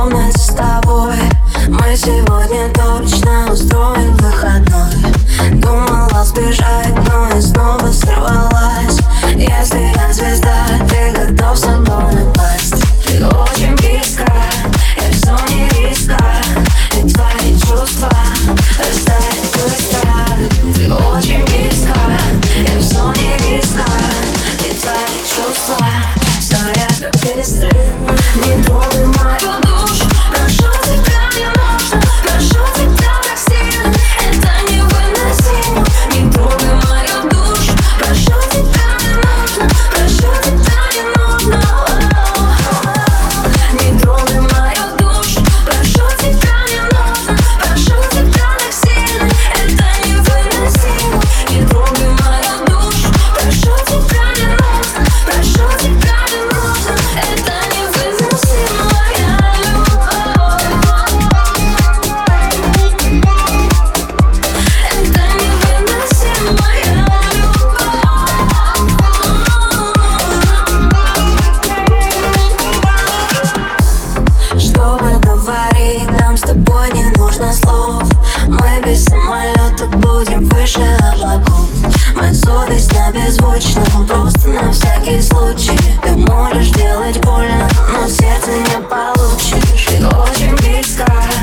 комнате с тобой. Мы сегодня точно устроим выходной. Думала сбежать, но и снова сорвалась. Если я звезда, ты готов со мной напасть. Ты очень близко, я в зоне риска. И твои чувства растают быстро. Ты очень близко, я в зоне риска. И твои чувства стоят как пестры. Не трогай мою душу, прошу тебя, не нужно. Прошу тебя так сильно, это невыносимо. Не трогай мою душу, прошу тебя, не нужно. Прошу тебя, не нужно. Не трогай мою душу, прошу тебя, не нужно. Прошу тебя так сильно, это невыносимо. Не трогай мою душу, прошу тебя, не нужно. Прошу тебя, не нужно. Это невыносимо, моя любовь. Это невыносимо, моя любовь. Чтобы говорить, нам с тобой не нужно слов. Мы без самолета будем выше облаков. Моя совесть на беззвучном, просто на всякий случай. Ты можешь делать больно, но сердце не получишь. Ты очень близко,